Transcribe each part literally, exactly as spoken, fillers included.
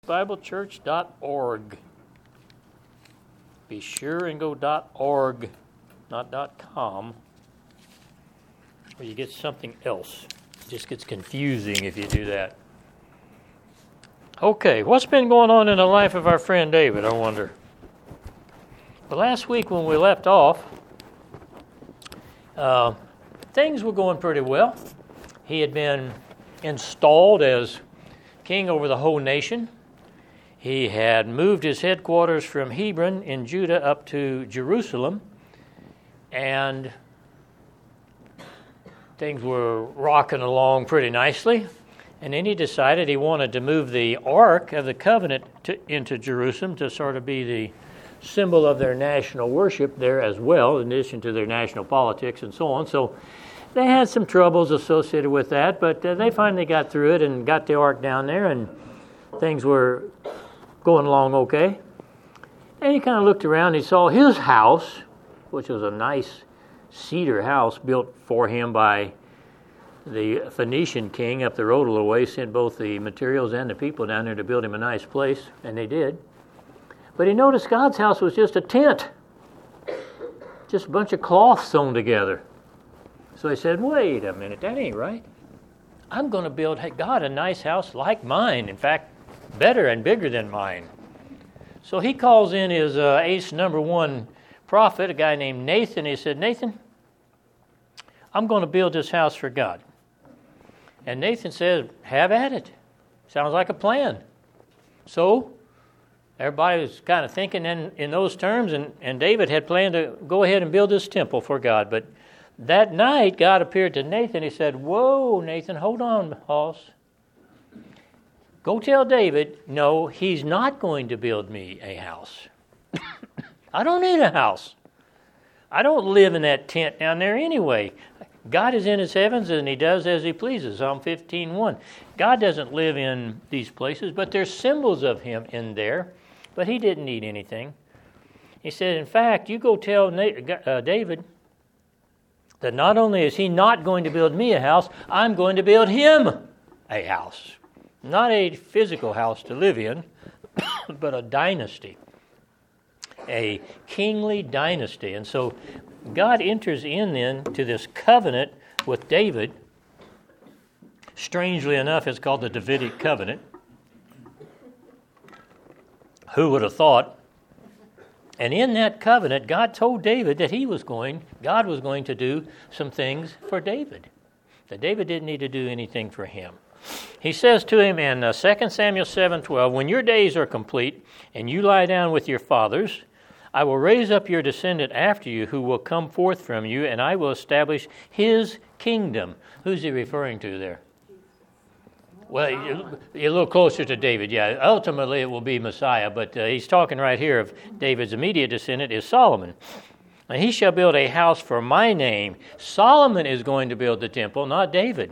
bible church dot org. Be sure and go .org, not .com, or you get something else. It just gets confusing if you do that. Okay, what's been going on in the life of our friend David, I wonder? Well, last week when we left off, uh, things were going pretty well. He had been installed as king over the whole nation. He had moved his headquarters from Hebron in Judah up to Jerusalem, and things were rocking along pretty nicely. And then he decided he wanted to move the Ark of the Covenant to, into Jerusalem to sort of be the symbol of their national worship there as well, in addition to their national politics and so on. So they had some troubles associated with that, but uh, they finally got through it and got the Ark down there, and things were going along okay. And he kind of looked around, he saw his house, which was a nice cedar house built for him by the Phoenician king up the road a little way, sent both the materials and the people down there to build him a nice place, and they did. But he noticed God's house was just a tent, just a bunch of cloth sewn together. So he said, wait a minute, that ain't right. I'm going to build God a nice house like mine. In fact, better and bigger than mine. So he calls in his uh, ace number one prophet, a guy named Nathan. He said, Nathan, I'm going to build this house for God. And Nathan says, have at it. Sounds like a plan. So everybody was kind of thinking in, in those terms, and, and David had planned to go ahead and build this temple for God. But that night, God appeared to Nathan. He said, whoa, Nathan, hold on, Hoss. Go tell David, no, he's not going to build me a house. I don't need a house. I don't live in that tent down there anyway. God is in his heavens and he does as he pleases, Psalm fifteen one. God doesn't live in these places, but there's symbols of him in there, but he didn't need anything. He said, in fact, you go tell uh, David that not only is he not going to build me a house, I'm going to build him a house. Not a physical house to live in, but a dynasty, a kingly dynasty. And so God enters in then to this covenant with David. Strangely enough, it's called the Davidic covenant. Who would have thought? And in that covenant, God told David that he was going, God was going to do some things for David. That David didn't need to do anything for him. He says to him in uh, Second Samuel seven twelve, when your days are complete and you lie down with your fathers, I will raise up your descendant after you who will come forth from you, and I will establish his kingdom. Who's he referring to there? Well, you're a little closer to David, yeah. Ultimately, it will be Messiah, but uh, he's talking right here of David's immediate descendant is Solomon. And he shall build a house for my name. Solomon is going to build the temple, not David.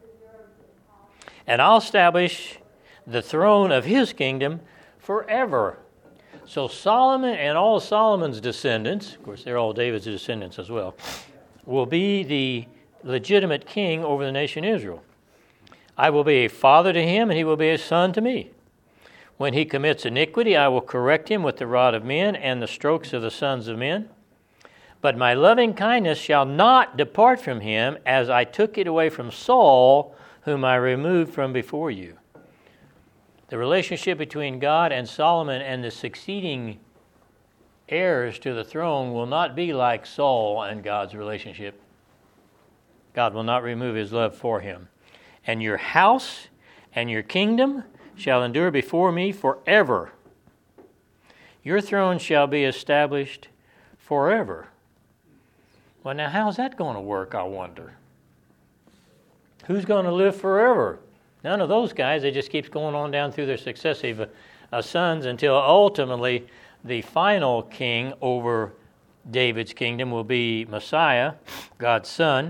And I'll establish the throne of his kingdom forever. So Solomon and all Solomon's descendants, of course they're all David's descendants as well, will be the legitimate king over the nation Israel. I will be a father to him, and he will be a son to me. When he commits iniquity, I will correct him with the rod of men and the strokes of the sons of men. But my loving kindness shall not depart from him, as I took it away from Saul, whom I removed from before you. The relationship between God and Solomon and the succeeding heirs to the throne will not be like Saul and God's relationship. God will not remove his love for him. And your house and your kingdom shall endure before me forever. Your throne shall be established forever. Well, now how's that going to work, I wonder? Who's going to live forever? None of those guys. It just keeps going on down through their successive uh, sons until ultimately the final king over David's kingdom will be Messiah, God's son,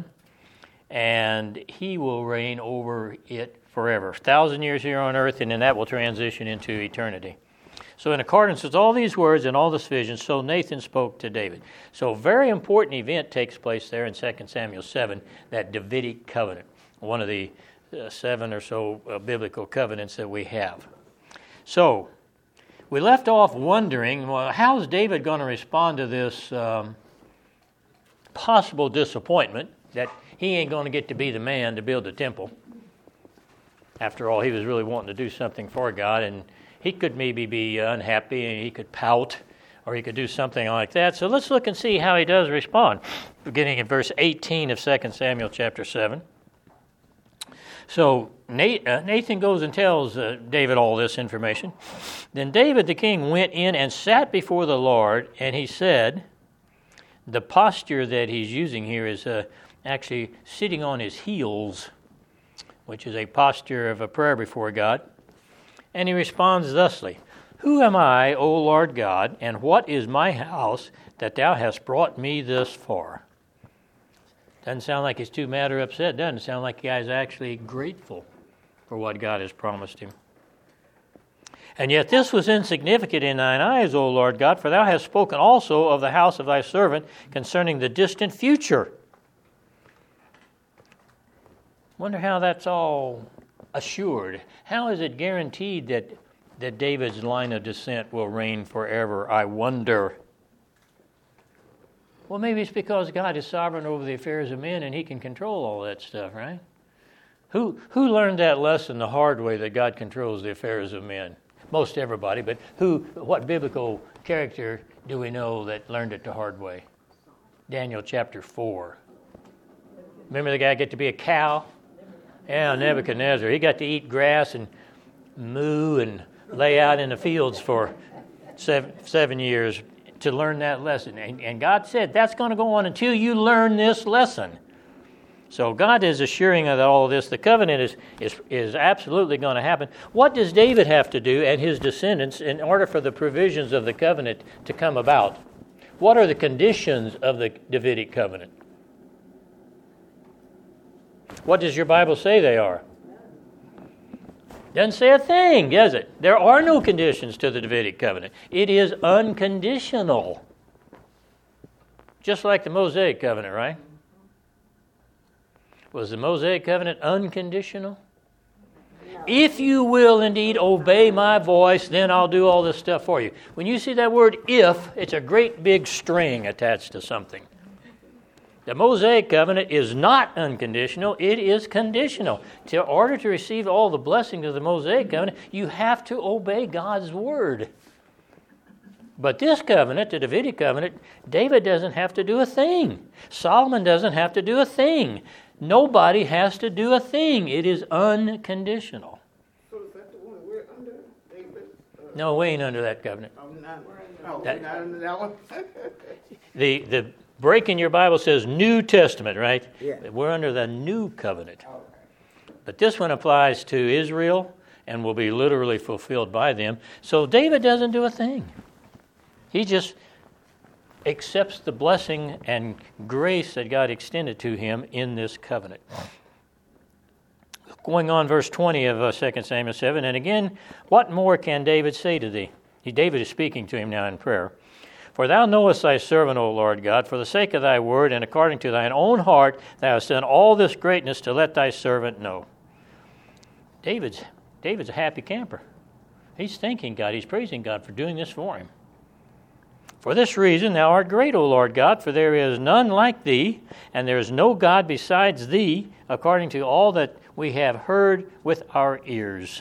and he will reign over it forever. A thousand years here on earth, and then that will transition into eternity. So in accordance with all these words and all this vision, so Nathan spoke to David. So a very important event takes place there in Second Samuel seven, that Davidic covenant, one of the uh, seven or so uh, biblical covenants that we have. So, we left off wondering, well, how's David going to respond to this um, possible disappointment that he ain't going to get to be the man to build the temple? After all, he was really wanting to do something for God, and he could maybe be unhappy, and he could pout, or he could do something like that. So let's look and see how he does respond, beginning in verse eighteen of Second Samuel chapter seven. So Nathan goes and tells uh, David all this information. Then David the king went in and sat before the Lord, and he said, the posture that he's using here is uh, actually sitting on his heels, which is a posture of a prayer before God. And he responds thusly, who am I, O Lord God, and what is my house that thou hast brought me this far? Doesn't sound like he's too mad or upset. Doesn't sound like the guy's actually grateful for what God has promised him. And yet this was insignificant in thine eyes, O Lord God, for thou hast spoken also of the house of thy servant concerning the distant future. Wonder how that's all assured. How is it guaranteed that, that David's line of descent will reign forever? I wonder. Well, maybe it's because God is sovereign over the affairs of men and he can control all that stuff, right? Who who learned that lesson the hard way, that God controls the affairs of men? Most everybody, but who? What biblical character do we know that learned it the hard way? Daniel chapter four. Remember the guy get to be a cow? Yeah, Nebuchadnezzar. He got to eat grass and moo and lay out in the fields for seven, seven years to learn that lesson. And, and God said, that's going to go on until you learn this lesson. So God is assuring of all of this. The covenant is, is, is absolutely going to happen. What does David have to do and his descendants in order for the provisions of the covenant to come about? What are the conditions of the Davidic covenant? What does your Bible say they are? Doesn't say a thing, does it? There are no conditions to the Davidic covenant. It is unconditional. Just like the Mosaic covenant, right? Was the Mosaic covenant unconditional? No. If you will indeed obey my voice, then I'll do all this stuff for you. When you see that word if, it's a great big string attached to something. The Mosaic covenant is not unconditional, it is conditional. In order to receive all the blessings of the Mosaic covenant, you have to obey God's word. But this covenant, the Davidic covenant, David doesn't have to do a thing. Solomon doesn't have to do a thing. Nobody has to do a thing. It is unconditional. So is that the one we're under, David? Uh, no, we ain't under that covenant. I'm not, oh, that, we're not under that one? the the break in your Bible says New Testament, right? Yeah. We're under the New Covenant. Okay. But this one applies to Israel and will be literally fulfilled by them. So David doesn't do a thing. He just accepts the blessing and grace that God extended to him in this covenant. Going on, verse twenty of uh, Second Samuel seven, and again, what more can David say to thee? He, David is speaking to him now in prayer. For thou knowest thy servant, O Lord God, for the sake of thy word and according to thine own heart, thou hast done all this greatness to let thy servant know. David's, David's a happy camper. He's thanking God. He's praising God for doing this for him. For this reason thou art great, O Lord God, for there is none like thee, and there is no God besides thee, according to all that we have heard with our ears.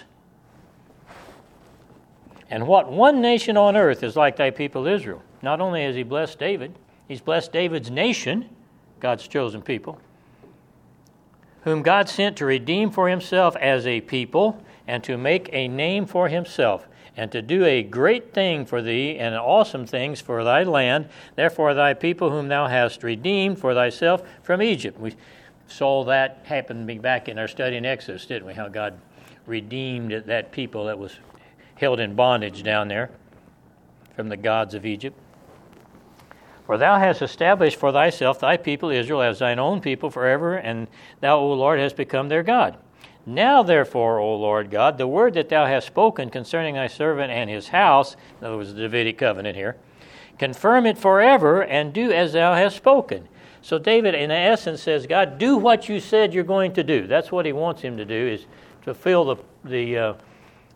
And what one nation on earth is like thy people Israel? Not only has he blessed David, he's blessed David's nation, God's chosen people, whom God sent to redeem for himself as a people, and to make a name for himself, and to do a great thing for thee, and awesome things for thy land, therefore thy people whom thou hast redeemed for thyself from Egypt. We saw that happen back in our study in Exodus, didn't we? How God redeemed that people that was held in bondage down there from the gods of Egypt. For thou hast established for thyself thy people Israel as thine own people forever, and thou, O Lord, hast become their God. Now, therefore, O Lord God, the word that thou hast spoken concerning thy servant and his house, in other words, the Davidic covenant here, confirm it forever and do as thou hast spoken. So David, in essence, says, God, do what you said you're going to do. That's what he wants him to do, is to fulfill the, the uh,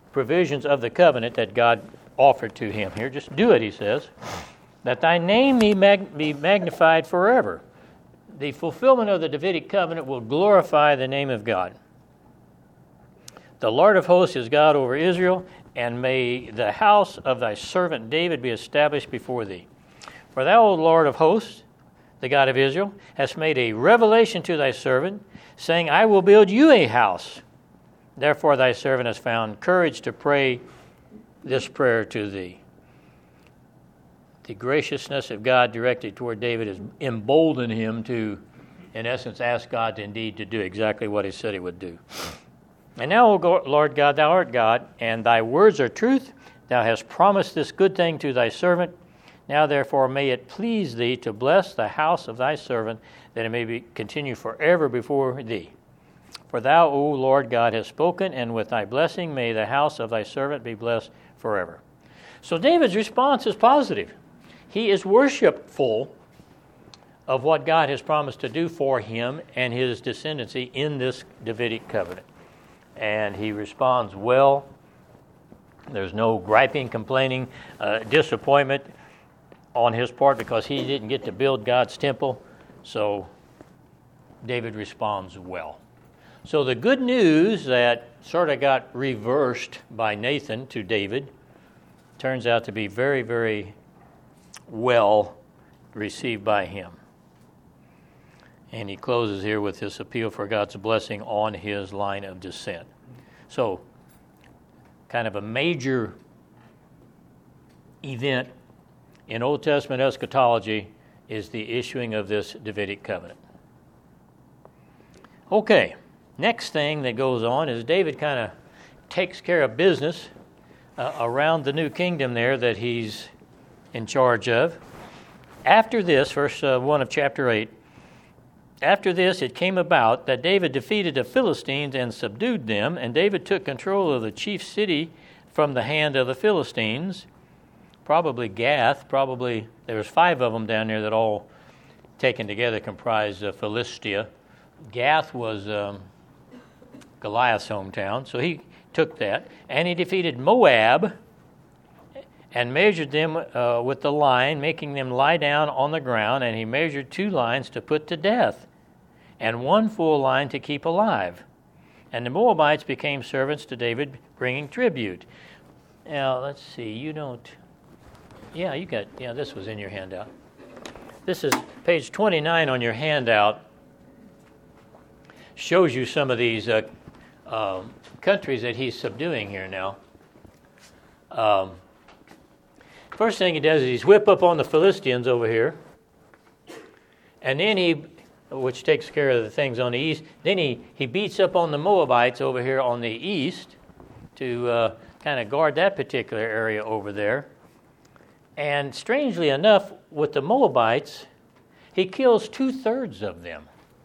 provisions of the covenant that God offered to him here. Just do it, he says. That thy name be, mag- be magnified forever. The fulfillment of the Davidic covenant will glorify the name of God. The Lord of hosts is God over Israel, and may the house of thy servant David be established before thee. For thou, O Lord of hosts, the God of Israel, hast made a revelation to thy servant, saying, I will build you a house. Therefore thy servant has found courage to pray this prayer to thee. The graciousness of God directed toward David has emboldened him to, in essence, ask God indeed to do exactly what he said he would do. And now, O Lord God, thou art God, and thy words are truth. Thou hast promised this good thing to thy servant. Now, therefore, may it please thee to bless the house of thy servant, that it may be, continue forever before thee. For thou, O Lord God, hast spoken, and with thy blessing may the house of thy servant be blessed forever. So David's response is positive. He is worshipful of what God has promised to do for him and his descendancy in this Davidic covenant. And he responds well. There's no griping, complaining, uh, disappointment on his part because he didn't get to build God's temple. So David responds well. So the good news that sort of got reversed by Nathan to David turns out to be very, very well received by him. And he closes here with this appeal for God's blessing on his line of descent. So, kind of a major event in Old Testament eschatology is the issuing of this Davidic covenant. Okay, next thing that goes on is David kind of takes care of business uh, around the new kingdom there that he's in charge of. After this, verse uh, one of chapter eight, after this it came about that David defeated the Philistines and subdued them, and David took control of the chief city from the hand of the Philistines, probably Gath, probably, there was five of them down there that all taken together comprised uh, Philistia. Gath was um, Goliath's hometown, so he took that, and he defeated Moab, and measured them uh, with the line, making them lie down on the ground, and he measured two lines to put to death, and one full line to keep alive. And the Moabites became servants to David, bringing tribute. Now, let's see, you don't... Yeah, you got... Yeah, this was in your handout. This is page twenty-nine on your handout. Shows you some of these uh, uh, countries that he's subduing here now. Um... First thing he does is he's whip up on the Philistines over here, and then he, which takes care of the things on the east, then he, he beats up on the Moabites over here on the east to uh, kind of guard that particular area over there. And strangely enough, with the Moabites, he kills two-thirds of them.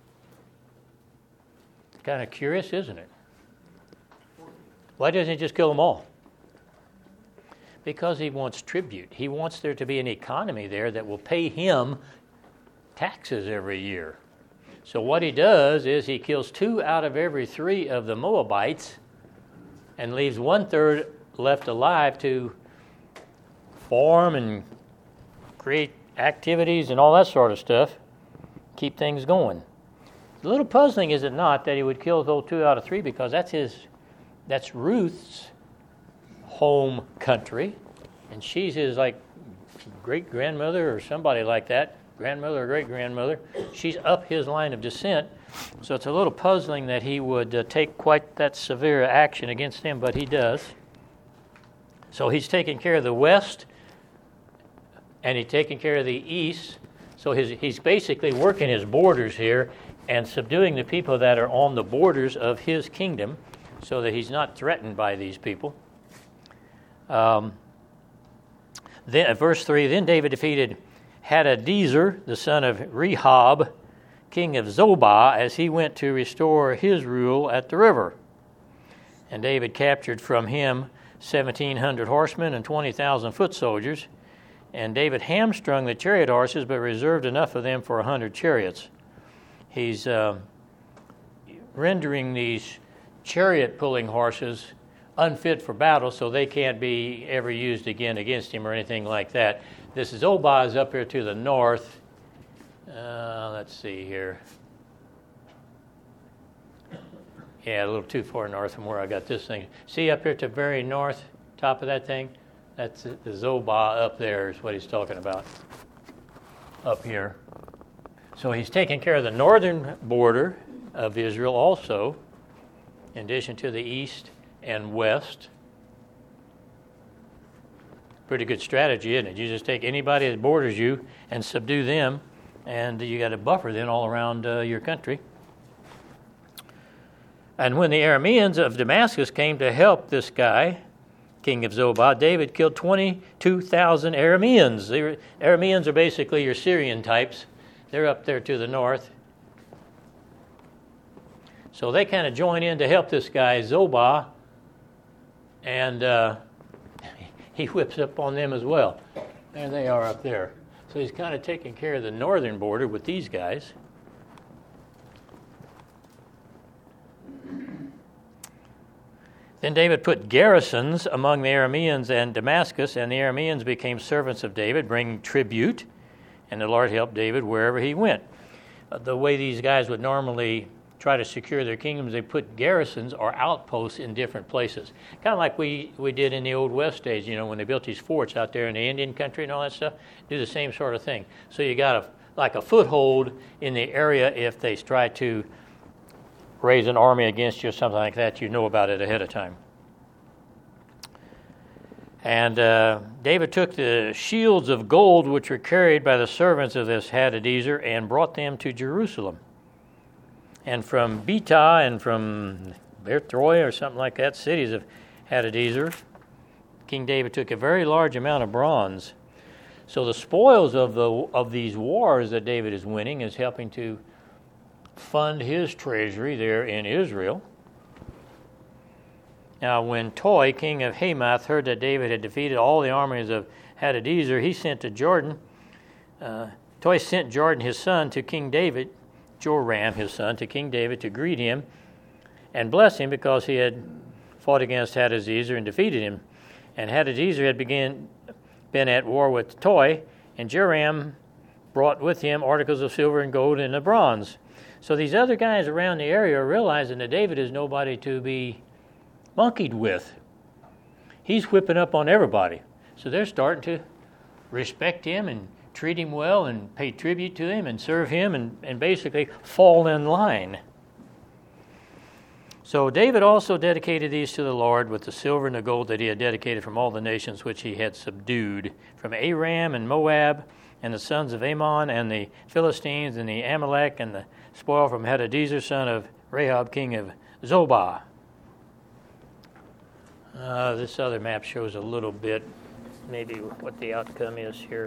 Kind of curious, isn't it? Why doesn't he just kill them all? Because he wants tribute. He wants there to be an economy there that will pay him taxes every year. So what he does is he kills two out of every three of the Moabites and leaves one-third left alive to farm and create activities and all that sort of stuff, keep things going. A little puzzling, is it not, that he would kill those two out of three, because that's his, that's Ruth's home country, and she's his like great-grandmother or somebody like that, grandmother or great-grandmother. She's up his line of descent, so it's a little puzzling that he would uh, take quite that severe action against them, but he does. So he's taking care of the west, and he's taking care of the east, so his, he's basically working his borders here and subduing the people that are on the borders of his kingdom so that he's not threatened by these people. Um, then, uh, verse three, then David defeated Hadadezer, the son of Rehob, king of Zobah, as he went to restore his rule at the river. And David captured from him seventeen hundred horsemen and twenty thousand foot soldiers. And David hamstrung the chariot horses, but reserved enough of them for a hundred chariots. He's uh, rendering these chariot-pulling horses unfit for battle, so they can't be ever used again against him or anything like that. This Zobah is up here to the north. Uh, let's see here. Yeah, a little too far north from where I got this thing. See up here to the very north, top of that thing? That's the Zobah up there is what he's talking about. Up here. So he's taking care of the northern border of Israel also, in addition to the east and west. Pretty good strategy, isn't it? You just take anybody that borders you and subdue them, and you got a buffer then all around uh, your country. And when the Arameans of Damascus came to help this guy, king of Zobah, David killed twenty-two thousand Arameans. The Arameans are basically your Syrian types. They're up there to the north. So they kind of join in to help this guy, Zobah, and uh, he whips up on them as well. There they are up there. So he's kind of taking care of the northern border with these guys. Then David put garrisons among the Arameans and Damascus, and the Arameans became servants of David, bringing tribute, and the Lord helped David wherever he went. Uh, the way these guys would normally try to secure their kingdoms, they put garrisons or outposts in different places. Kind of like we, we did in the Old West days, you know, when they built these forts out there in the Indian country and all that stuff, do the same sort of thing. So you got a, like a foothold in the area if they try to raise an army against you or something like that, you know about it ahead of time. And uh, David took the shields of gold which were carried by the servants of this Hadadezer and brought them to Jerusalem. And from Betah and from Bertroy or something like that, cities of Hadadezer, King David took a very large amount of bronze. So the spoils of the of these wars that David is winning is helping to fund his treasury there in Israel. Now, when Toi, king of Hamath, heard that David had defeated all the armies of Hadadezer, he sent to Jordan. Uh, Toi sent Jordan his son to King David, Joram his son, to King David to greet him and bless him because he had fought against Hadadezer and defeated him. And Hadadezer had began, been at war with Toi, and Joram brought with him articles of silver and gold and of bronze. So these other guys around the area are realizing that David is nobody to be monkeyed with. He's whipping up on everybody. So they're starting to respect him and treat him well and pay tribute to him and serve him and, and basically fall in line. So David also dedicated these to the Lord with the silver and the gold that he had dedicated from all the nations which he had subdued, from Aram and Moab and the sons of Ammon and the Philistines and the Amalek and the spoil from Hadadezer, son of Rahab, king of Zobah. Uh, this other map shows a little bit, maybe what the outcome is here.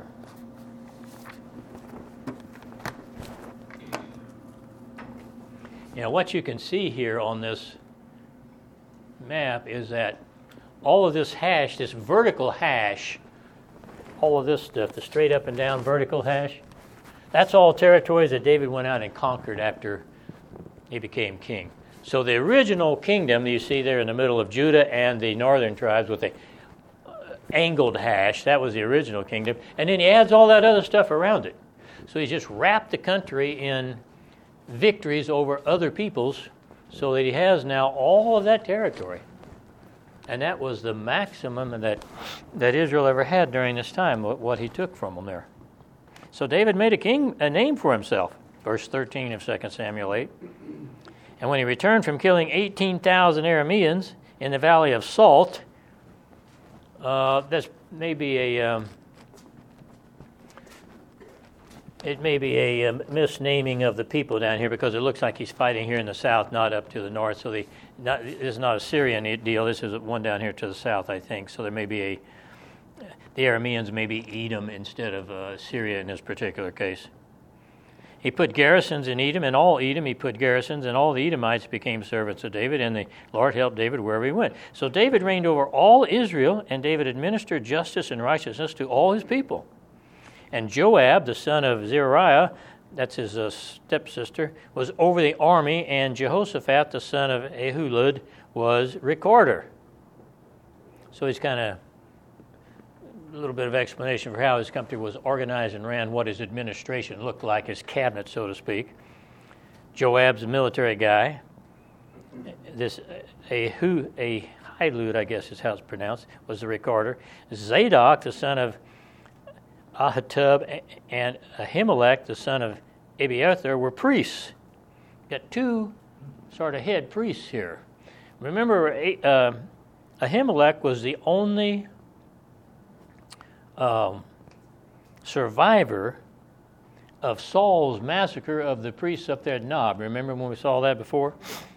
You know, what you can see here on this map is that all of this hash, this vertical hash, all of this stuff, the straight up and down vertical hash, that's all territories that David went out and conquered after he became king. So the original kingdom that you see there in the middle of Judah and the northern tribes with the angled hash, that was the original kingdom. And then he adds all that other stuff around it. So he's just wrapped the country in victories over other peoples so that he has now all of that territory. And that was the maximum that, that Israel ever had during this time, what, what he took from them there. So David made a king a name for himself. Verse thirteen of Second Samuel eight. And when he returned from killing eighteen thousand Arameans in the valley of Salt, uh, that's maybe a um, it may be a um, misnaming of the people down here because it looks like he's fighting here in the south, not up to the north. So the not, this is not a Syrian deal. This is one down here to the south, I think. So there may be a the Arameans may be Edom instead of uh, Syria in this particular case. He put garrisons in Edom, and all Edom he put garrisons, and all the Edomites became servants of David, and the Lord helped David wherever he went. So David reigned over all Israel, and David administered justice and righteousness to all his people. And Joab, the son of Zeruiah, that's his uh, stepsister, was over the army, and Jehoshaphat, the son of Ahilud, was recorder. So he's kind of a little bit of explanation for how his company was organized and ran, what his administration looked like, his cabinet, so to speak. Joab's a military guy. This Ahu, Ahilud, I guess is how it's pronounced, was the recorder. Zadok, the son of Ahitub, and Ahimelech, the son of Abiathar, were priests. Got two sort of head priests here. Remember, uh, Ahimelech was the only um, survivor of Saul's massacre of the priests up there at Nob. Remember when we saw that before?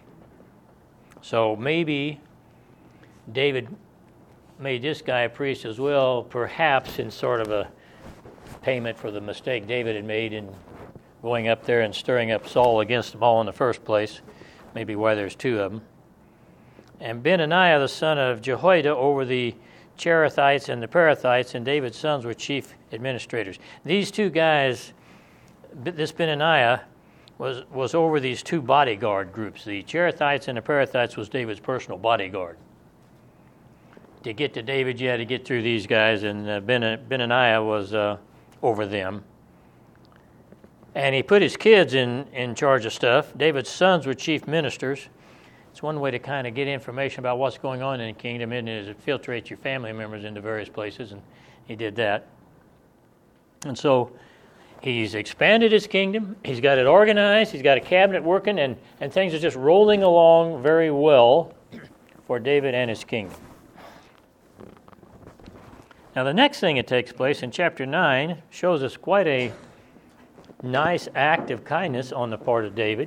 So maybe David made this guy a priest as well, perhaps in sort of a payment for the mistake David had made in going up there and stirring up Saul against them all in the first place. Maybe why there's two of them. And Benaniah, the son of Jehoiada, over the Cherethites and the Perethites, and David's sons were chief administrators. These two guys, this Benaniah, was, was over these two bodyguard groups. The Cherethites and the Perethites was David's personal bodyguard. To get to David, you had to get through these guys, and uh, Ben, Benaniah was uh, over them. And he put his kids in, in charge of stuff. David's sons were chief ministers. It's one way to kind of get information about what's going on in the kingdom, isn't it? Is it filtrates your family members into various places, and he did that. And so he's expanded his kingdom. He's got it organized. He's got a cabinet working, and, and things are just rolling along very well for David and his kingdom. Now, the next thing that takes place in chapter nine shows us quite a nice act of kindness on the part of David.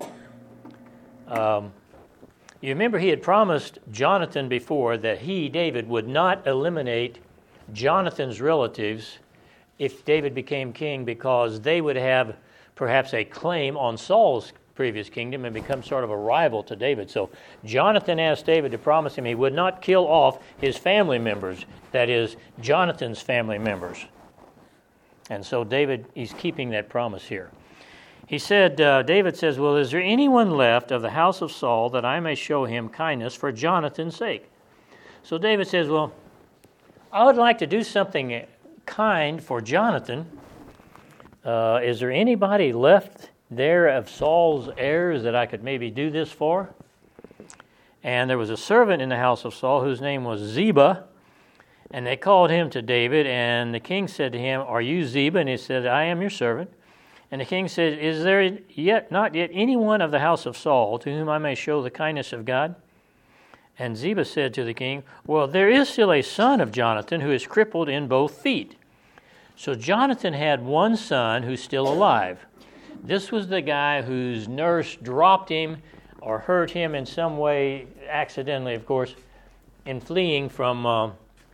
Um, you remember he had promised Jonathan before that he, David, would not eliminate Jonathan's relatives if David became king, because they would have perhaps a claim on Saul's previous kingdom and become sort of a rival to David. So Jonathan asked David to promise him he would not kill off his family members, that is, Jonathan's family members. And so David, he's keeping that promise here. He said, uh, David says, well, is there anyone left of the house of Saul that I may show him kindness for Jonathan's sake? So David says, well, I would like to do something kind for Jonathan. Uh, is there anybody left there of Saul's heirs that I could maybe do this for? And there was a servant in the house of Saul whose name was Ziba, and they called him to David, and the king said to him, are you Ziba? And he said, I am your servant. And the king said, is there yet not yet anyone of the house of Saul to whom I may show the kindness of God? And Ziba said to the king, well, there is still a son of Jonathan who is crippled in both feet. So Jonathan had one son who's still alive. This was the guy whose nurse dropped him or hurt him in some way, accidentally, of course, in fleeing from uh,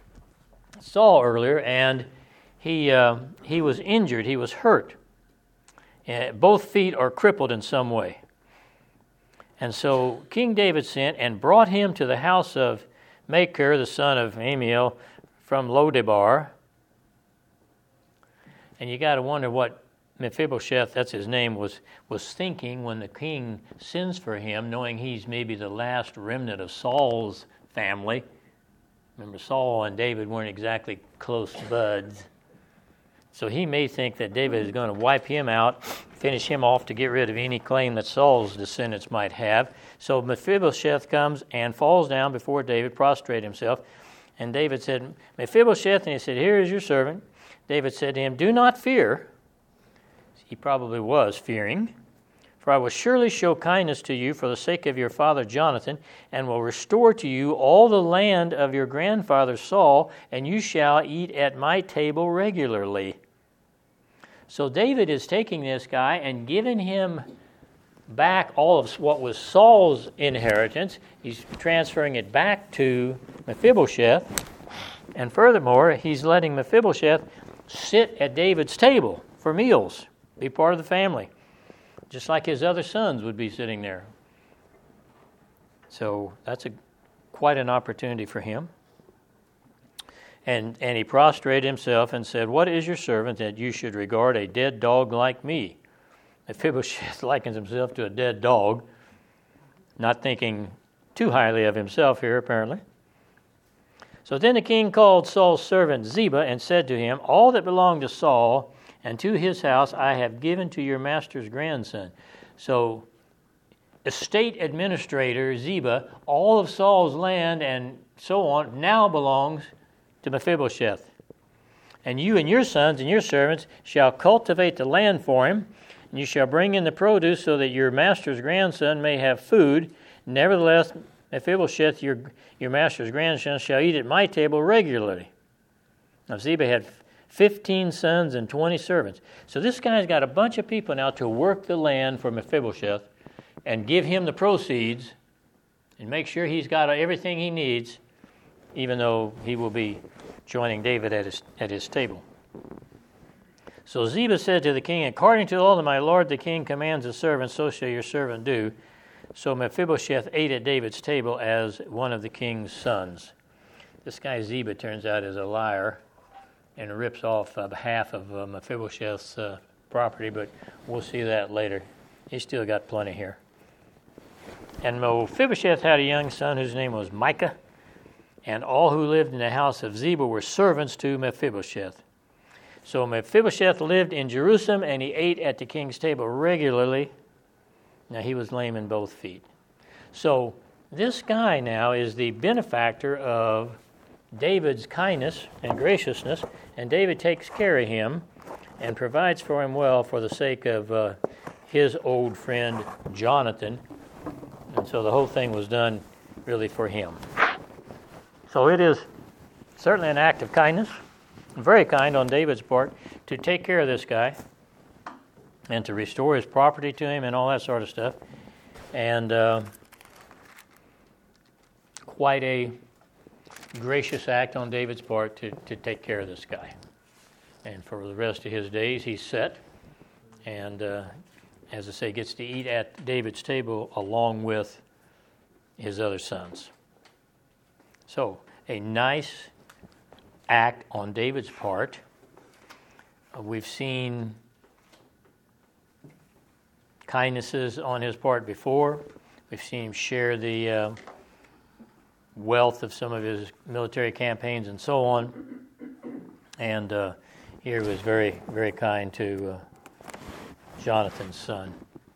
Saul earlier, and he uh, he was injured, he was hurt. Uh, both feet are crippled in some way. And so King David sent and brought him to the house of Machir, the son of Amiel, from Lodebar. And you got to wonder what Mephibosheth, that's his name, was, was thinking when the king sends for him, knowing he's maybe the last remnant of Saul's family. Remember, Saul and David weren't exactly close buds. So he may think that David is going to wipe him out, finish him off to get rid of any claim that Saul's descendants might have. So Mephibosheth comes and falls down before David, prostrate himself. And David said, Mephibosheth, and he said, here is your servant. David said to him, do not fear. He probably was fearing. For I will surely show kindness to you for the sake of your father Jonathan, and will restore to you all the land of your grandfather Saul, and you shall eat at my table regularly. So David is taking this guy and giving him back all of what was Saul's inheritance. He's transferring it back to Mephibosheth. And furthermore, he's letting Mephibosheth sit at David's table for meals, be part of the family, just like his other sons would be sitting there. So that's a quite an opportunity for him. And and he prostrated himself and said, what is your servant that you should regard a dead dog like me? Mephibosheth likens himself to a dead dog, not thinking too highly of himself here, apparently. So then the king called Saul's servant Ziba and said to him, all that belonged to Saul and to his house I have given to your master's grandson. So estate administrator Ziba, all of Saul's land and so on now belongs to Mephibosheth. And you and your sons and your servants shall cultivate the land for him, and you shall bring in the produce so that your master's grandson may have food. Nevertheless, Mephibosheth, your, your master's grandson, shall eat at my table regularly. Now Ziba had fifteen sons and twenty servants. So this guy's got a bunch of people now to work the land for Mephibosheth and give him the proceeds and make sure he's got everything he needs, even though he will be joining David at his, at his table. So Ziba said to the king, according to all that my lord the king commands his servant, so shall your servant do. So Mephibosheth ate at David's table as one of the king's sons. This guy Ziba turns out is a liar and rips off uh, half of uh, Mephibosheth's uh, property, but we'll see that later. He's still got plenty here. And Mephibosheth had a young son whose name was Micah, and all who lived in the house of Ziba were servants to Mephibosheth. So Mephibosheth lived in Jerusalem, and he ate at the king's table regularly. Now, he was lame in both feet. So this guy now is the benefactor of David's kindness and graciousness, and David takes care of him and provides for him well for the sake of uh, his old friend Jonathan. And so the whole thing was done really for him. So it is certainly an act of kindness, very kind on David's part, to take care of this guy and to restore his property to him and all that sort of stuff. And uh, quite a gracious act on David's part to, to take care of this guy. And for the rest of his days, he's set and, uh, as I say, gets to eat at David's table along with his other sons. So, a nice act on David's part. Uh, we've seen kindnesses on his part before. We've seen him share the uh, wealth of some of his military campaigns and so on. And uh, here he was very, very kind to uh, Jonathan's son.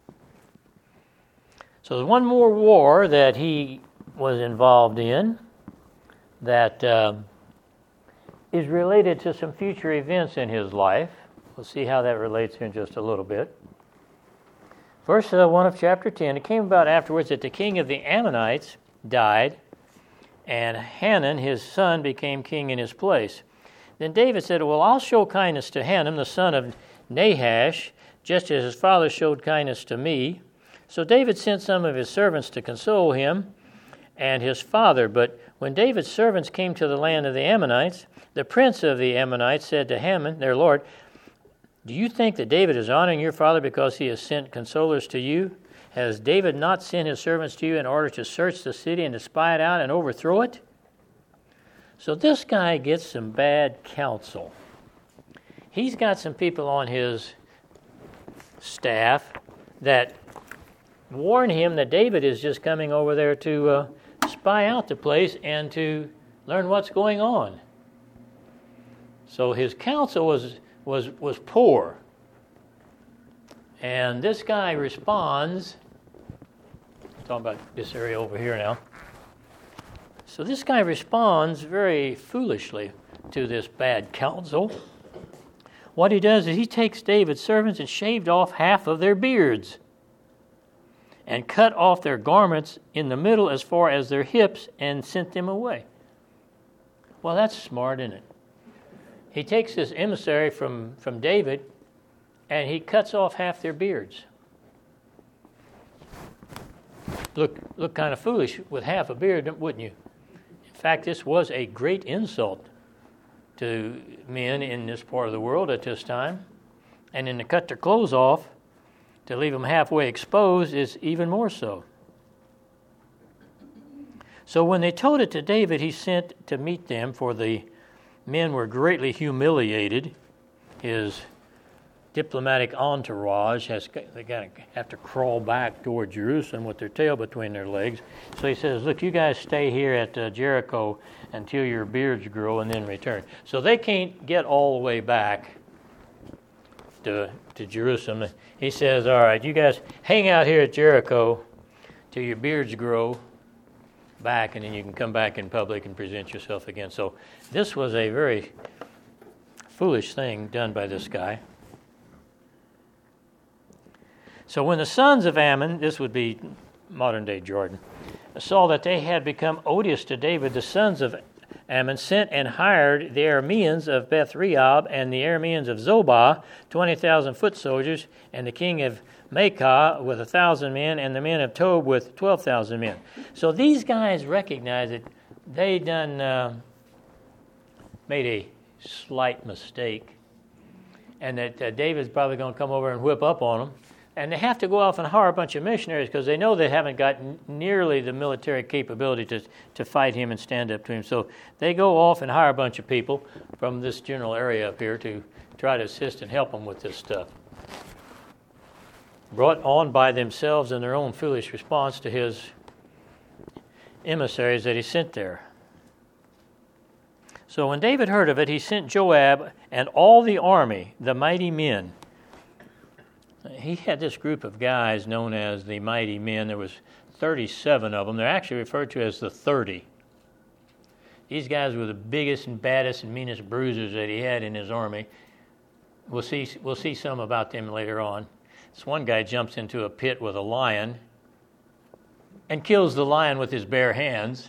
So there's one more war that he was involved in that uh, is related to some future events in his life. We'll see how that relates here in just a little bit. Verse uh, one of chapter ten, it came about afterwards that the king of the Ammonites died, and Hanun, his son, became king in his place. Then David said, well, I'll show kindness to Hanun, the son of Nahash, just as his father showed kindness to me. So David sent some of his servants to console him and his father. But when David's servants came to the land of the Ammonites, the prince of the Ammonites said to Hanun, their lord, do you think that David is honoring your father because he has sent consolers to you? Has David not sent his servants to you in order to search the city and to spy it out and overthrow it? So this guy gets some bad counsel. He's got some people on his staff that warn him that David is just coming over there to uh, spy out the place and to learn what's going on. So his counsel was was was poor. And this guy responds, I'm talking about this area over here now. So this guy responds very foolishly to this bad counsel. What he does is he takes David's servants and shaved off half of their beards and cut off their garments in the middle as far as their hips and sent them away. Well, that's smart, isn't it? He takes this emissary from, from David and he cuts off half their beards. Look, look kind of foolish with half a beard, wouldn't you? In fact, this was a great insult to men in this part of the world at this time. And then to cut their clothes off, to leave them halfway exposed, is even more so. So when they told it to David, he sent to meet them, for the men were greatly humiliated. His diplomatic entourage has they got to have to crawl back toward Jerusalem with their tail between their legs. So he says, "Look, you guys stay here at uh, Jericho until your beards grow, and then return." So they can't get all the way back to to Jerusalem. He says, "All right, you guys hang out here at Jericho till your beards grow back, and then you can come back in public and present yourself again." So this was a very foolish thing done by this guy. So when the sons of Ammon, this would be modern-day Jordan, saw that they had become odious to David, the sons of Ammon sent and hired the Arameans of Beth Rehob and the Arameans of Zobah, twenty thousand foot soldiers, and the king of Maacah with a thousand men, and the men of Tob with twelve thousand men. So these guys recognized that they done uh, made a slight mistake, and that uh, David's probably going to come over and whip up on them. And they have to go off and hire a bunch of missionaries because they know they haven't got n- nearly the military capability to, to fight him and stand up to him. So they go off and hire a bunch of people from this general area up here to try to assist and help them with this stuff. Brought on by themselves in their own foolish response to his emissaries that he sent there. So when David heard of it, he sent Joab and all the army, the mighty men. He had this group of guys known as the mighty men. There was thirty-seven of them. They're actually referred to as the thirty. These guys were the biggest and baddest and meanest bruisers that he had in his army. We'll see, we'll see some about them later on. This one guy jumps into a pit with a lion and kills the lion with his bare hands.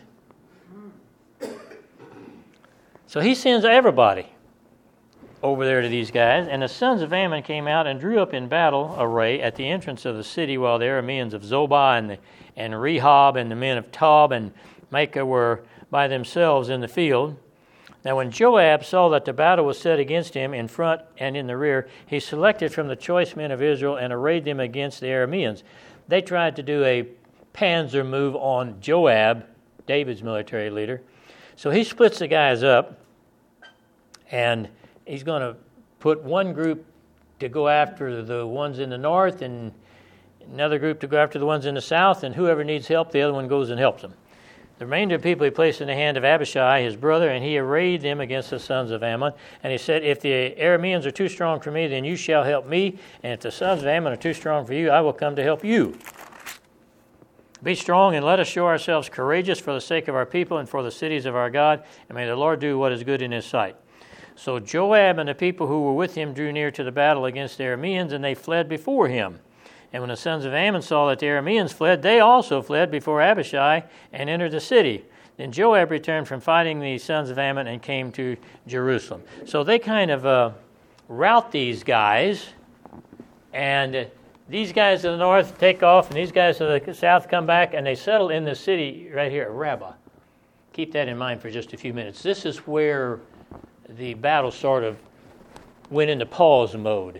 So he sends everybody over there to these guys, and the sons of Ammon came out and drew up in battle array at the entrance of the city, while the Arameans of Zobah and the, and Rehob and the men of Tob and Maacah were by themselves in the field. Now when Joab saw that the battle was set against him in front and in the rear, he selected from the choice men of Israel and arrayed them against the Arameans. They tried to do a panzer move on Joab, David's military leader. So he splits the guys up, and he's going to put one group to go after the ones in the north and another group to go after the ones in the south, and whoever needs help, the other one goes and helps them. The remainder of the people he placed in the hand of Abishai, his brother, and he arrayed them against the sons of Ammon. And he said, "If the Arameans are too strong for me, then you shall help me. And if the sons of Ammon are too strong for you, I will come to help you. Be strong and let us show ourselves courageous for the sake of our people and for the cities of our God. And may the Lord do what is good in his sight." So Joab and the people who were with him drew near to the battle against the Arameans, and they fled before him. And when the sons of Ammon saw that the Arameans fled, they also fled before Abishai and entered the city. Then Joab returned from fighting the sons of Ammon and came to Jerusalem. So they kind of uh, rout these guys, and uh, these guys to the north take off, and these guys to the south come back, and they settle in the city right here, Rabbah. Keep that in mind for just a few minutes. This is where the battle sort of went into pause mode.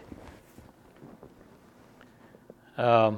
Um,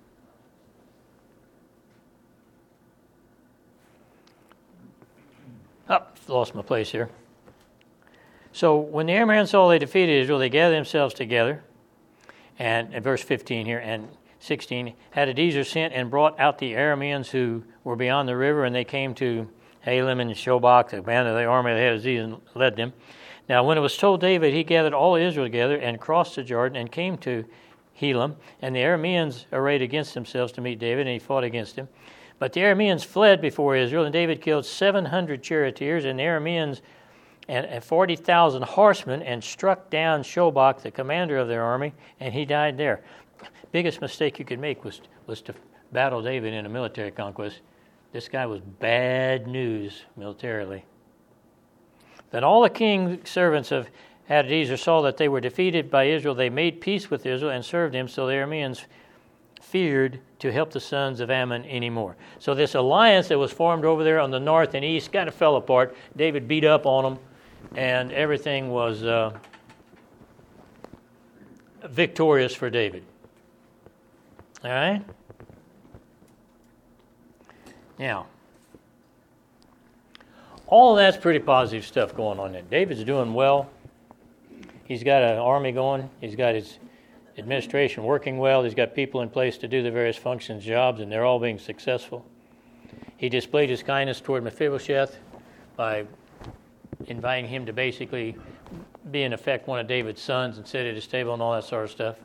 oh, lost my place here. So when the Arameans saw they defeated Israel, they gathered themselves together. And in verse fifteen here and sixteen, Hadadezer sent and brought out the Arameans who were beyond the river, and they came to Halim and Shobach, the band of the army that Hadadezer led them. Now when it was told David, he gathered all Israel together and crossed the Jordan and came to Helam, and the Arameans arrayed against themselves to meet David, and he fought against him. But the Arameans fled before Israel, and David killed seven hundred charioteers and the Arameans and forty thousand horsemen, and struck down Shobach, the commander of their army, and he died there. Biggest mistake you could make was, was to battle David in a military conquest. This guy was bad news militarily. Then all the king's servants of Hadadezer saw that they were defeated by Israel. They made peace with Israel and served him, so the Arameans feared to help the sons of Ammon anymore. So this alliance that was formed over there on the north and east kind of fell apart. David beat up on them, and everything was uh, victorious for David. All right? Now, all of that's pretty positive stuff going on there. David's doing well. He's got an army going. He's got his administration working well. He's got people in place to do the various functions, jobs, and they're all being successful. He displayed his kindness toward Mephibosheth by inviting him to basically be, in effect, one of David's sons and sit at his table and all that sort of stuff.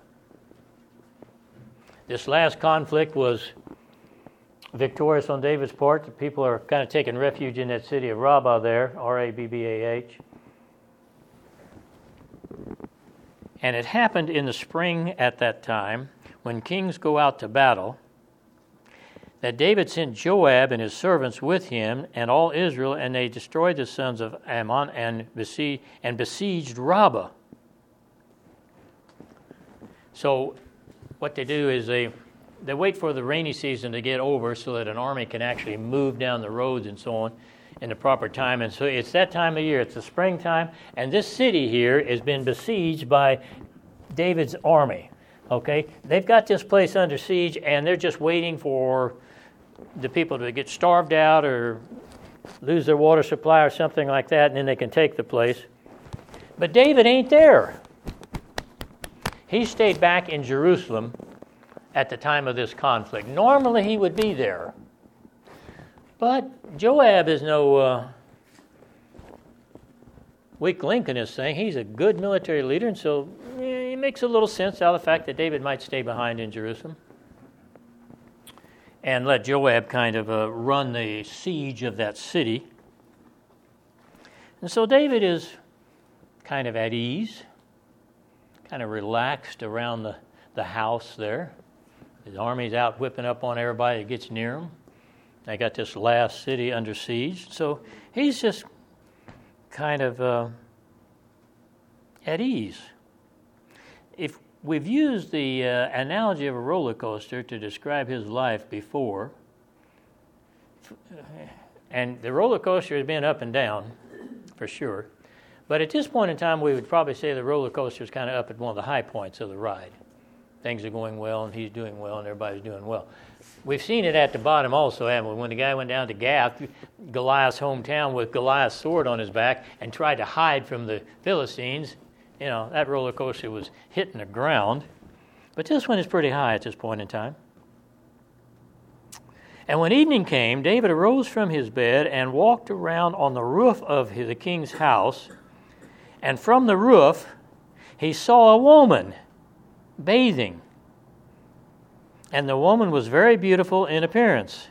This last conflict was victorious on David's part. The people are kind of taking refuge in that city of Rabbah there, R A B B A H. And it happened in the spring at that time, when kings go out to battle, that David sent Joab and his servants with him and all Israel, and they destroyed the sons of Ammon and besieged, and besieged Rabbah. So what they do is they they wait for the rainy season to get over so that an army can actually move down the roads and so on in the proper time. And so it's that time of year. It's the springtime. And this city here has been besieged by David's army. Okay? They've got this place under siege, and they're just waiting for the people to get starved out or lose their water supply or something like that, and then they can take the place. But David ain't there. He stayed back in Jerusalem at the time of this conflict. Normally he would be there. But Joab is no uh, weak link in this thing. He's a good military leader, and so eh, it makes a little sense out of the fact that David might stay behind in Jerusalem and let Joab kind of uh, run the siege of that city. And so David is kind of at ease, kind of relaxed around the, the house there. His army's out whipping up on everybody that gets near him. They got this last city under siege. So he's just kind of uh, at ease. If we've used the uh, analogy of a roller coaster to describe his life before, and the roller coaster has been up and down, for sure. But at this point in time, we would probably say the roller coaster is kind of up at one of the high points of the ride. Things are going well, and he's doing well, and everybody's doing well. We've seen it at the bottom also, haven't we? When the guy went down to Gath, Goliath's hometown, with Goliath's sword on his back and tried to hide from the Philistines, you know, that roller coaster was hitting the ground. But this one is pretty high at this point in time. And when evening came, David arose from his bed and walked around on the roof of the king's house. And from the roof, he saw a woman bathing. And the woman was very beautiful in appearance.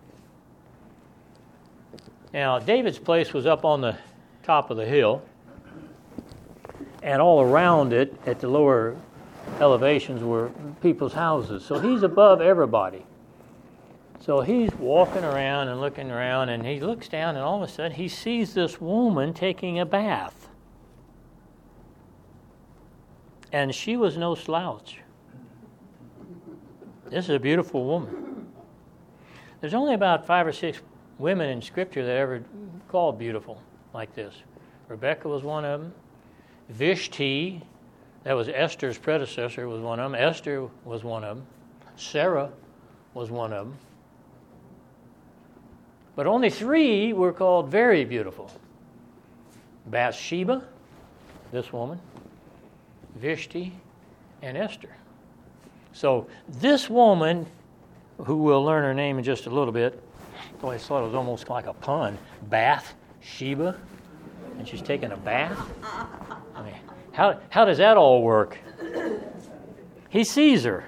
Now, David's place was up on the top of the hill, and all around it, at the lower elevations, were people's houses. So he's above everybody. So he's walking around and looking around, and he looks down, and all of a sudden he sees this woman taking a bath. And she was no slouch. This is a beautiful woman. There's only about five or six women in Scripture that ever called beautiful like this. Rebecca was one of them. Vishti, that was Esther's predecessor, was one of them. Esther was one of them. Sarah was one of them. But only three were called very beautiful. Bathsheba, this woman, Vishti, and Esther. So this woman, who we'll learn her name in just a little bit, oh, I thought it was almost like a pun, Bathsheba, and she's taking a bath. I mean, how how does that all work? He sees her.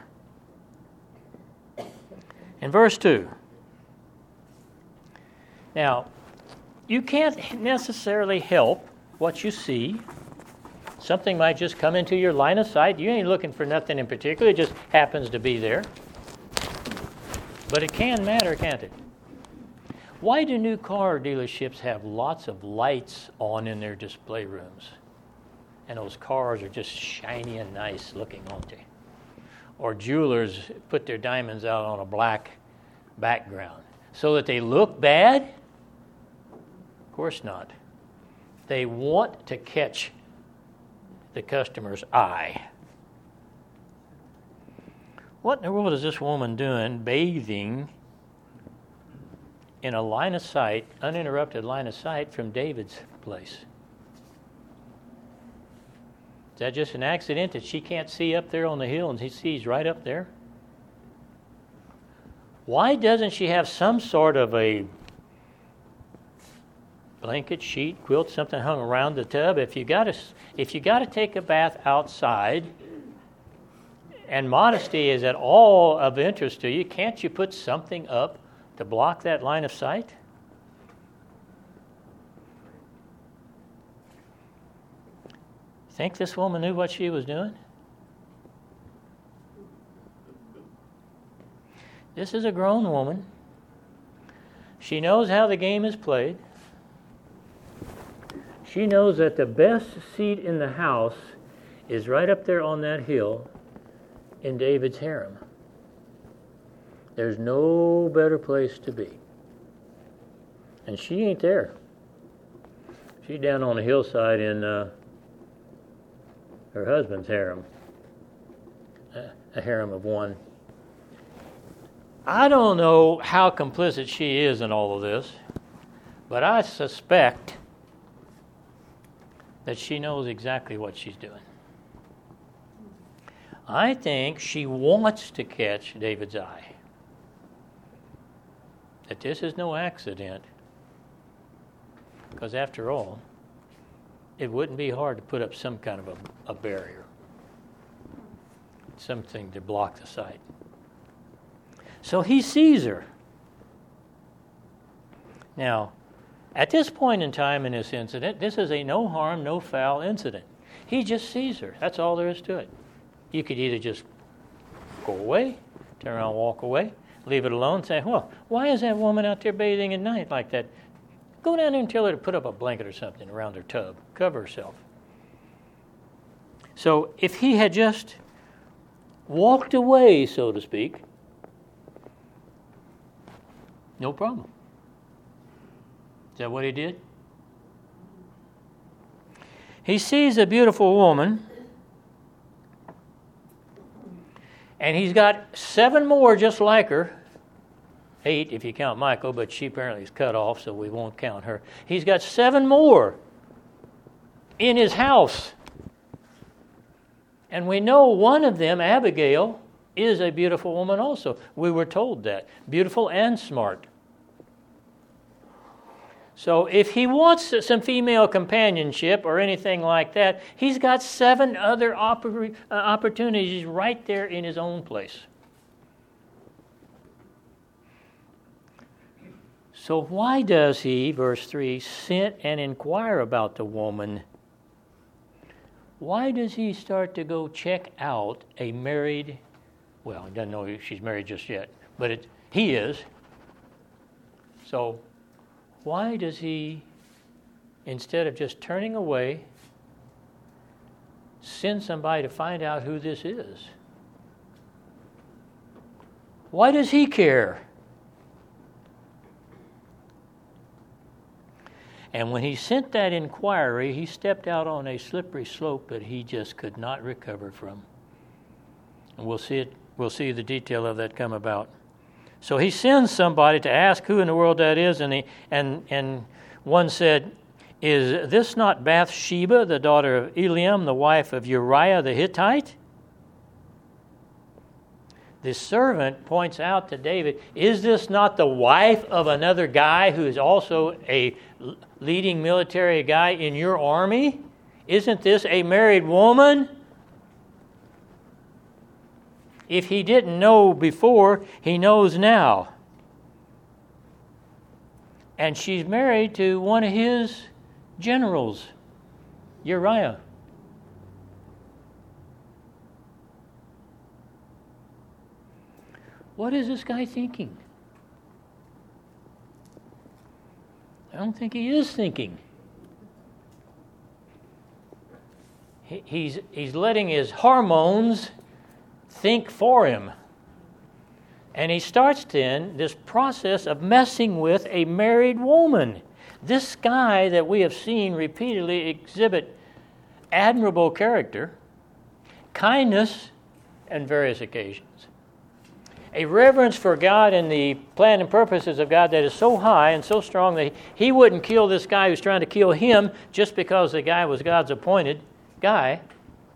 In verse two. Now, you can't necessarily help what you see. Something might just come into your line of sight. You ain't looking for nothing in particular. It just happens to be there. But it can matter, can't it? Why do new car dealerships have lots of lights on in their display rooms? And those cars are just shiny and nice looking, aren't they? Or jewelers put their diamonds out on a black background so that they look bad? Of course not. They want to catch the customer's eye. What in the world is this woman doing bathing in a line of sight, uninterrupted line of sight from David's place? Is that just an accident that she can't see up there on the hill and he sees right up there? Why doesn't she have some sort of a blanket, sheet, quilt, something hung around the tub? If you got to, if you got to take a bath outside, and modesty is at all of interest to you, can't you put something up to block that line of sight? Think this woman knew what she was doing? This is a grown woman. She knows how the game is played. She knows that the best seat in the house is right up there on that hill in David's harem. There's no better place to be. And she ain't there. She's down on the hillside in uh, her husband's harem, a harem of one. I don't know how complicit she is in all of this, but I suspect that she knows exactly what she's doing. I think she wants to catch David's eye. That this is no accident. Because after all, it wouldn't be hard to put up some kind of a, a barrier. Something to block the sight. So he sees her. Now, at this point in time in this incident, this is a no harm, no foul incident. He just sees her. That's all there is to it. You could either just go away, turn around, walk away, leave it alone, say, well, why is that woman out there bathing at night like that? Go down there and tell her to put up a blanket or something around her tub, cover herself. So if he had just walked away, so to speak, no problem. Is that what he did? He sees a beautiful woman, and he's got seven more just like her. Eight if you count Michael, but she apparently is cut off, so we won't count her. He's got seven more in his house. And we know one of them, Abigail, is a beautiful woman also. We were told that. Beautiful and smart. So if he wants some female companionship or anything like that, he's got seven other oppor- uh, opportunities right there in his own place. So why does he, verse three, sit and inquire about the woman? Why does he start to go check out a married, well, he doesn't know she's married just yet, but it, he is. So why does he, instead of just turning away, send somebody to find out who this is? Why does he care? And when he sent that inquiry, he stepped out on a slippery slope that he just could not recover from. And we'll see it. We'll see the detail of that come about. So he sends somebody to ask who in the world that is, and he, and and one said, "Is this not Bathsheba, the daughter of Eliam, the wife of Uriah the Hittite?" The servant points out to David, "Is this not the wife of another guy who is also a leading military guy in your army? Isn't this a married woman?" If he didn't know before, he knows now. And she's married to one of his generals, Uriah. What is this guy thinking? I don't think he is thinking. He, he's, he's letting his hormones think for him. And he starts then this process of messing with a married woman. This guy that we have seen repeatedly exhibit admirable character, kindness, and various occasions. A reverence for God and the plan and purposes of God that is so high and so strong that he wouldn't kill this guy who's trying to kill him just because the guy was God's appointed guy.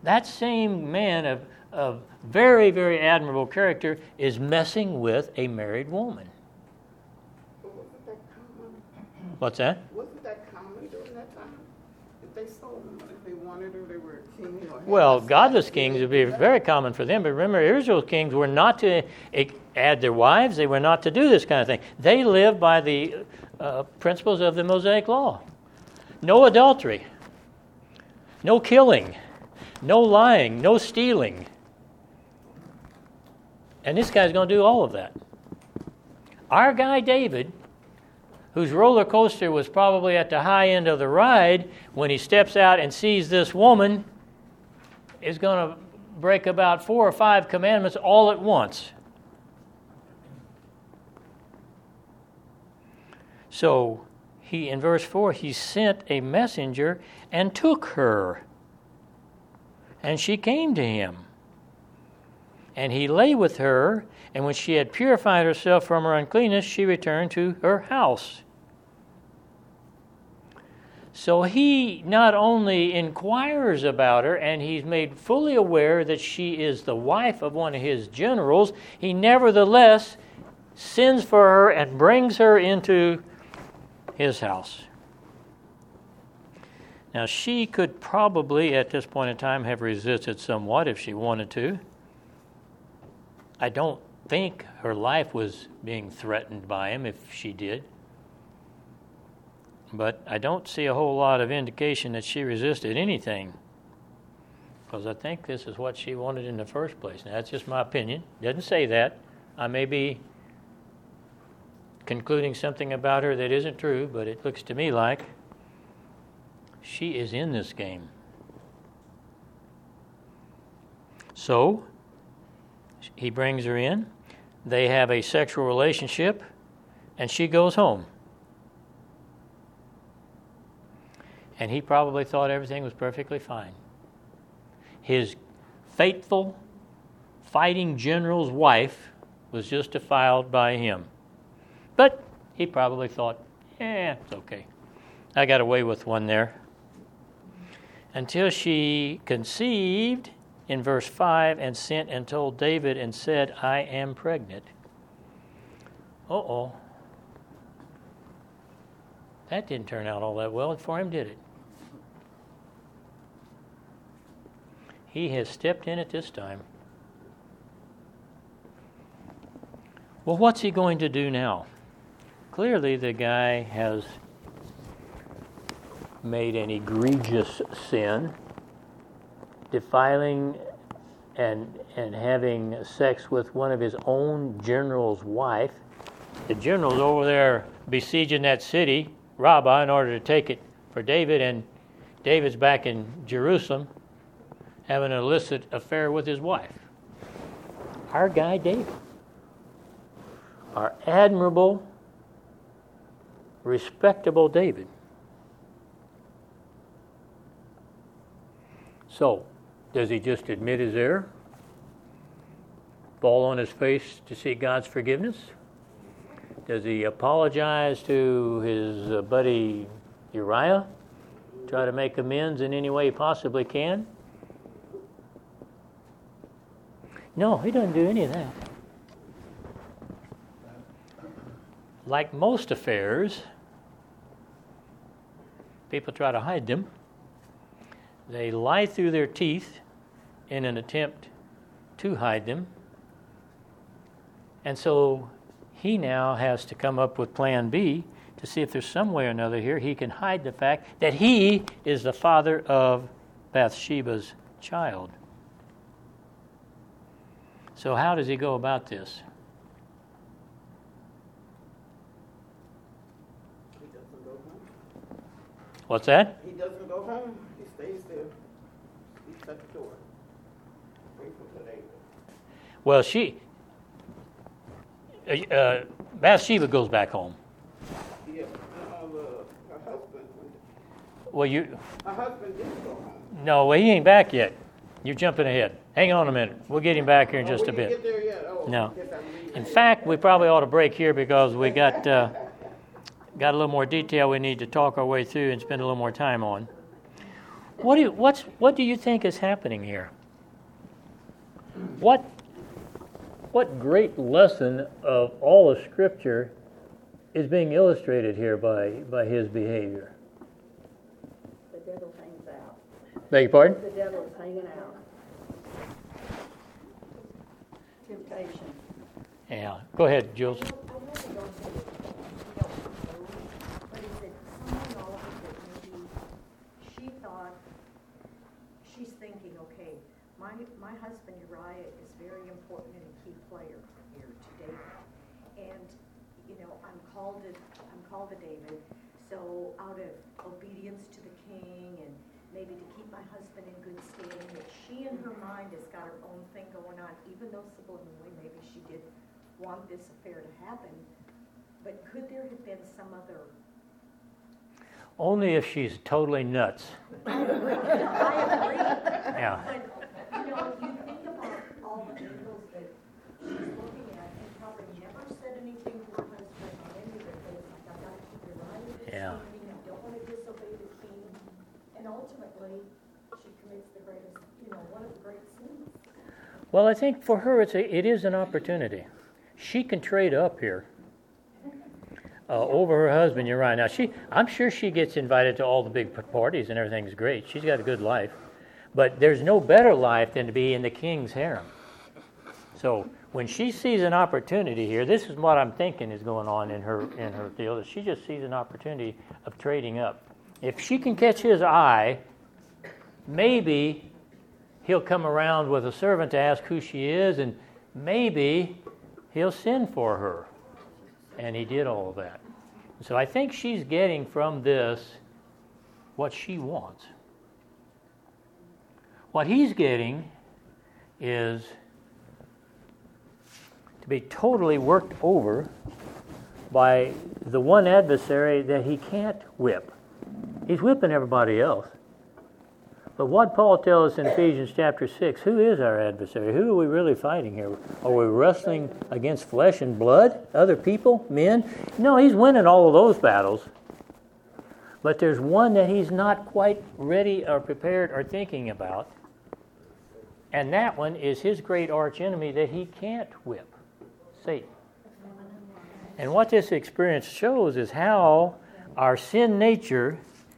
That same man of, of very, very admirable character is messing with a married woman. But wasn't that common? What's that? Wasn't that common during that time? If they sold them, if they wanted her, they were a king. Or Well, godless kings would be very common for them, but remember, Israel's kings were not to add their wives. They were not to do this kind of thing. They lived by the uh, principles of the Mosaic Law. No adultery, no killing, no lying, no stealing. And this guy's going to do all of that. Our guy David, whose roller coaster was probably at the high end of the ride, when he steps out and sees this woman, is going to break about four or five commandments all at once. So he, in verse four, he sent a messenger and took her. And she came to him. And he lay with her, and when she had purified herself from her uncleanness, she returned to her house. So he not only inquires about her, and he's made fully aware that she is the wife of one of his generals, he nevertheless sends for her and brings her into his house. Now, she could probably, at this point in time, have resisted somewhat if she wanted to. I don't think her life was being threatened by him if she did. But I don't see a whole lot of indication that she resisted anything, because I think this is what she wanted in the first place. Now, that's just my opinion. Doesn't say that. I may be concluding something about her that isn't true, but it looks to me like she is in this game. So, he brings her in. They have a sexual relationship, and she goes home. And he probably thought everything was perfectly fine. His faithful, fighting general's wife was just defiled by him. But he probably thought, eh, it's okay. I got away with one there. Until she conceived, in verse five, and sent and told David and said, I am pregnant. Uh-oh. That didn't turn out all that well for him, did it? He has stepped in at this time. Well, what's he going to do now? Clearly, the guy has made an egregious sin, defiling and and having sex with one of his own general's wife. The general's over there besieging that city, Rabbah, in order to take it for David, and David's back in Jerusalem having an illicit affair with his wife. Our guy David, our admirable, respectable David. So, does he just admit his error? Fall on his face to seek God's forgiveness? Does he apologize to his uh, buddy Uriah? Try to make amends in any way he possibly can? No, he doesn't do any of that. Like most affairs, people try to hide them. They lie through their teeth in an attempt to hide them. And so he now has to come up with plan B to see if there's some way or another here he can hide the fact that he is the father of Bathsheba's child. So how does he go about this? He doesn't go home. What's that? He doesn't go home. He stays there. He shuts the door. Wait for the neighbor. Well, she, uh, uh, Bathsheba goes back home. Yeah, uh, her husband. Well, you, Her husband didn't go home. no, well, he ain't back yet. You're jumping ahead. Hang on a minute. We'll get him back here in Oh, just we a didn't bit. get there yet? Oh, No. I guess I'm reading In it. fact, we probably ought to break here because we got uh, got a little more detail we need to talk our way through and spend a little more time on. What do you, what's, what do you think is happening here? What, what great lesson of all of Scripture is being illustrated here by, by his behavior? The devil hangs out. Beg your pardon? The devil is hanging out. Temptation. Yeah. Go ahead, Jules. I know they don't say it, we don't know, but is it some knowledge that maybe she thought, she's thinking, okay, my, my husband Uriah is very important and a key player here to David. And, you know, I'm called to, I'm called to David, so out of obedience to the king and maybe to keep my husband in good standing, that she in her mind has got her own thing going on, even though subliminally maybe she did want this affair to happen, but could there have been some other? Only if she's totally nuts. I agree. I agree. Yeah. But you know, if you think about all the angles that she's looking at, and probably never said anything to her husband on any of it, but it's like, I've got to keep your eye on this Yeah. standing, I don't want to disobey the king, and ultimately, she commits the greatest, you know, one of the great sins. Well, I think for her it's a, it is an opportunity. She can trade up here uh, over her husband Uriah. Now, she, I'm sure she gets invited to all the big parties and everything's great. She's got a good life. But there's no better life than to be in the king's harem. So when she sees an opportunity here, this is what I'm thinking is going on in her in her deal, that she just sees an opportunity of trading up. If she can catch his eye, maybe he'll come around with a servant to ask who she is, and maybe he'll send for her. And he did all of that. So I think she's getting from this what she wants. What he's getting is to be totally worked over by the one adversary that he can't whip. He's whipping everybody else. But what Paul tells us in Ephesians chapter six, who is our adversary? Who are we really fighting here? Are we wrestling against flesh and blood? Other people? Men? No, he's winning all of those battles. But there's one that he's not quite ready or prepared or thinking about. And that one is his great archenemy that he can't whip, Satan. And what this experience shows is how our sin nature,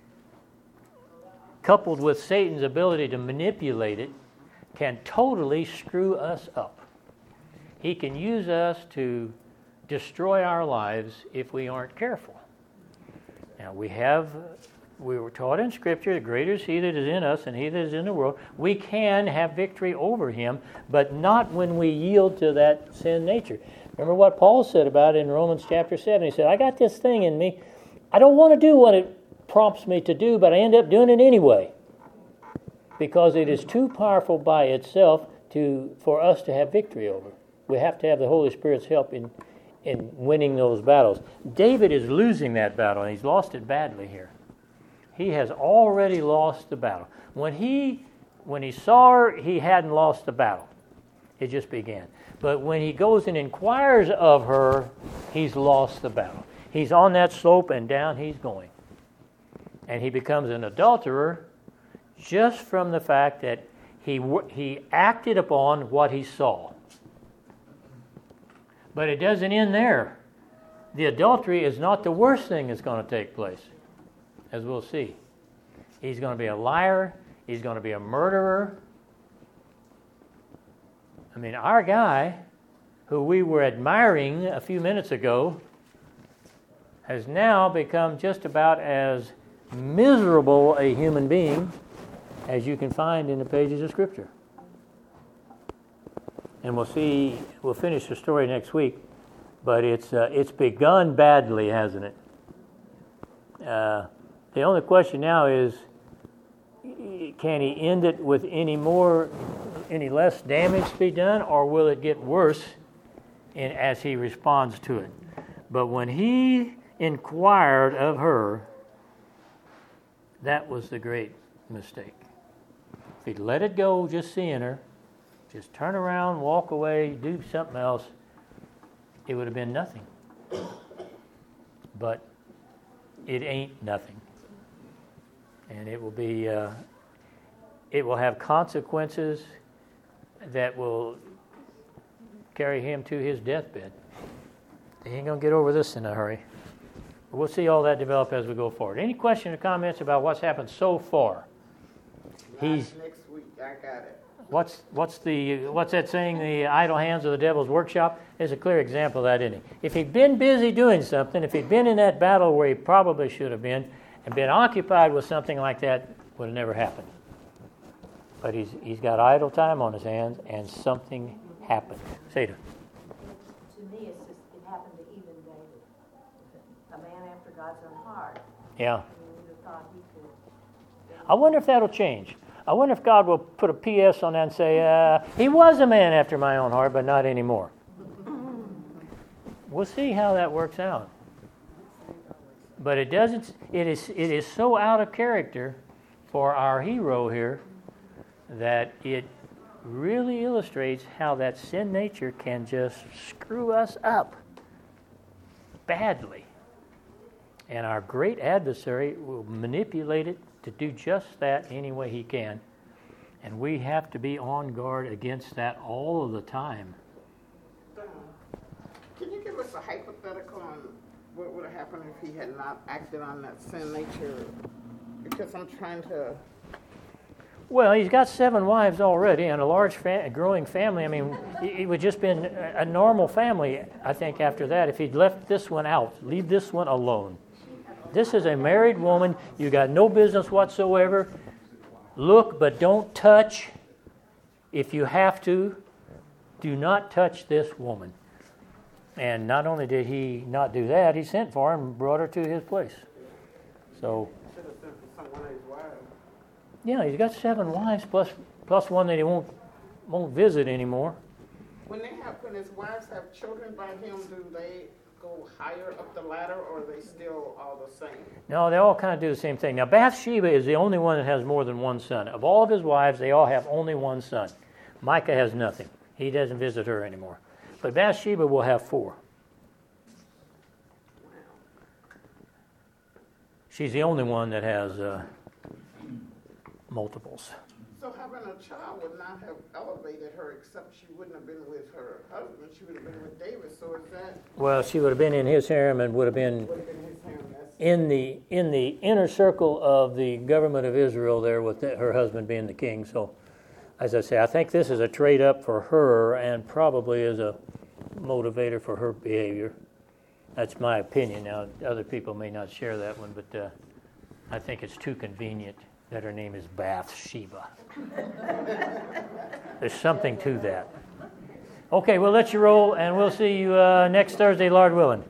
coupled with Satan's ability to manipulate it, can totally screw us up. He can use us to destroy our lives if we aren't careful. Now, we have, we were taught in Scripture, the greater is he that is in us than he that is in the world. We can have victory over him, but not when we yield to that sin nature. Remember what Paul said about it in Romans chapter seven. He said, I got this thing in me. I don't want to do what it prompts me to do, but I end up doing it anyway, because it is too powerful by itself to for us to have victory over. We have to have the Holy Spirit's help in in winning those battles. David is losing that battle, and he's lost it badly here. He has already lost the battle. When he when he saw her, he hadn't lost the battle. It just began. But when he goes and inquires of her, he's lost the battle. He's on that slope, and down he's going. And he becomes an adulterer just from the fact that he he acted upon what he saw. But it doesn't end there. The adultery is not the worst thing that's going to take place, as we'll see. He's going to be a liar. He's going to be a murderer. I mean, our guy, who we were admiring a few minutes ago, has now become just about as miserable a human being as you can find in the pages of Scripture. And we'll see, we'll finish the story next week, but it's uh, it's begun badly, hasn't it? Uh, the only question now is, can he end it with any more, any less damage to be done, or will it get worse in, as he responds to it? But when he inquired of her, that was the great mistake. If he'd let it go just seeing her, just turn around, walk away, do something else, it would have been nothing. But it ain't nothing. And it will be uh, it will have consequences that will carry him to his deathbed. He ain't going to get over this in a hurry. We'll see all that develop as we go forward. Any questions or comments about what's happened so far? He's next week. I got it. what's what's the what's that saying? The idle hands of the devil's workshop is a clear example of that, isn't it? If he'd been busy doing something, if he'd been in that battle where he probably should have been, and been occupied with something like that, would have never happened. But he's he's got idle time on his hands, and something happened. Seda. To me, it's just, it happened to even David, a man after God's own heart. Yeah. I mean, we would have thought he could. I wonder if that'll change. I wonder if God will put a P S on that and say, uh, he was a man after my own heart, but not anymore. We'll see how that works out. But it doesn't, it is, it is so out of character for our hero here that it really illustrates how that sin nature can just screw us up badly. And our great adversary will manipulate it to do just that any way he can. And we have to be on guard against that all of the time. Don, can you give us a hypothetical on what would have happened if he had not acted on that sin nature? Because I'm trying to... Well, he's got seven wives already and a large, fa- growing family. I mean, it would just been a normal family, I think, after that, if he'd left this one out, leave this one alone. This is a married woman. You got no business whatsoever. Look, but don't touch. If you have to, do not touch this woman. And not only did he not do that, he sent for her and brought her to his place. So, should have sent for someone of his wives. yeah, he's got seven wives plus plus one that he won't won't visit anymore. When they have, when his wives have children by him, do they go higher up the ladder, or are they still all the same? No, they all kind of do the same thing. Now, Bathsheba is the only one that has more than one son. Of all of his wives, they all have only one son. Micah has nothing. He doesn't visit her anymore. But Bathsheba will have four. She's the only one that has uh, multiples. So having a child would not have elevated her, except she wouldn't have been with her husband. She would have been with David. So is that... Well, she would have been in his harem and would have been, would have been his harem. That's... in the in the inner circle of the government of Israel there, with the, her husband being the king. So, as I say, I think this is a trade up for her and probably is a motivator for her behavior. That's my opinion. Now, other people may not share that one, but uh, I think it's too convenient that her name is Bathsheba. There's something to that. Okay, we'll let you roll, and we'll see you uh, next Thursday, Lord willing.